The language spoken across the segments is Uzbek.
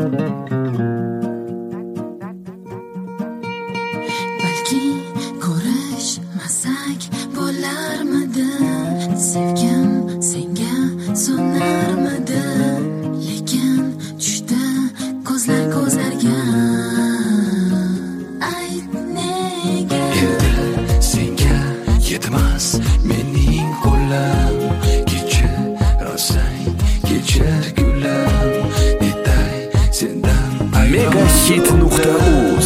balki ko'rishmasak bo'larmidi, sevgim senga so'narmidi, lekin tushdi ko'zlar ko'zlarga. Ayt nega endi senga yetmas mening qo'lim, kechirasan kechir gulim, netay sendan Megahit.uz.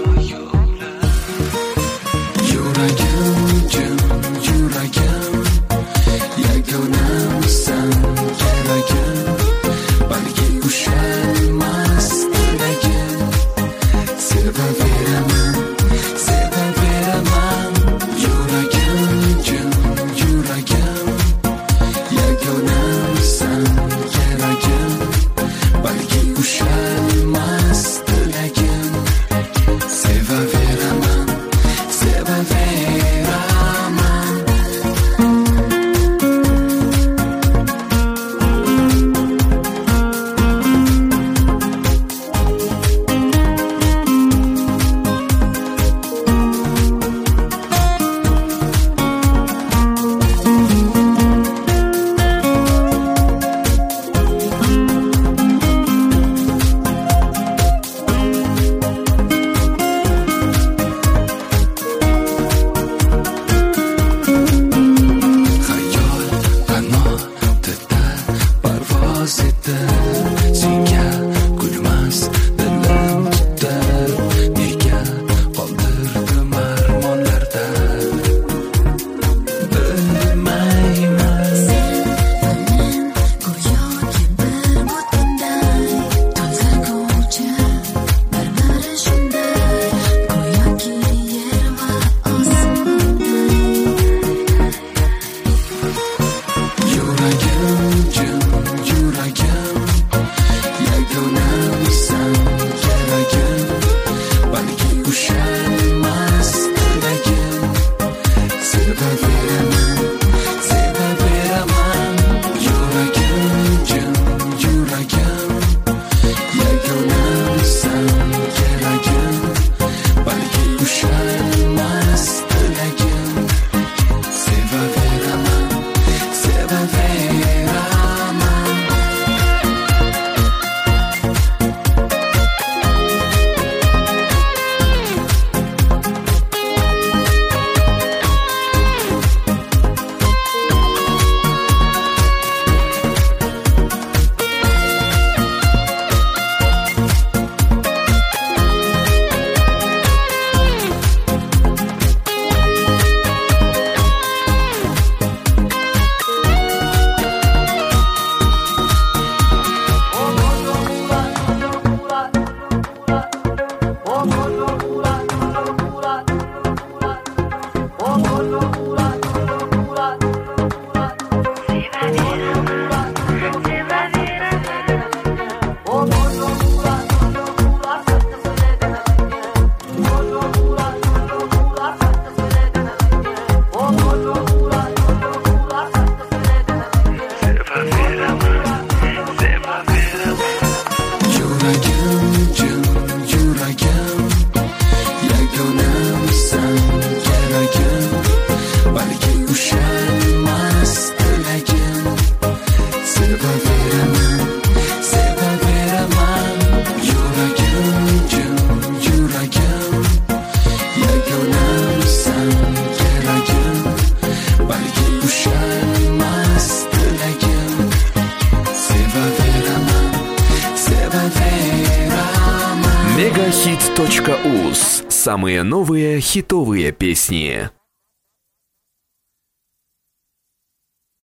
Yuragim jim, yuragim yagonamsan, keragim balki ushalmas tilagim. Sevaveraman, sevaveraman. Yuragim jim, yuragim yagonamsan, keragim balki ushalmas tilagim. Sevaveraman, sevaveraman. Xayol qanotida parvoz etib, senga kulmas dilim tutib, nega qoldirdim armonlarda bilmayman. men go'yoki bir butunday, to'ldirguvchi bir-biri shunday, go'yoki yer va osmonday. Yuragim jim, yuragim yagonamsan, keragim balki ushalmas tilagim. Sevaveraman, sevaveraman. Yuragim jim, yuragim yagonamsan, keragim balki ushalmas tilagim. Sevaveraman, sevaveraman. Yuragim jim, yuragim yagonamsan, keragim balki ushalmas tilagim. Sevaveraman, sevaveraman. Yuragim jim, yuragim yagonamsan, keragim balki ushalmas tilagim. Sevaveraman, sevaveraman. Megahit.uz. Самые новые хитовые песни.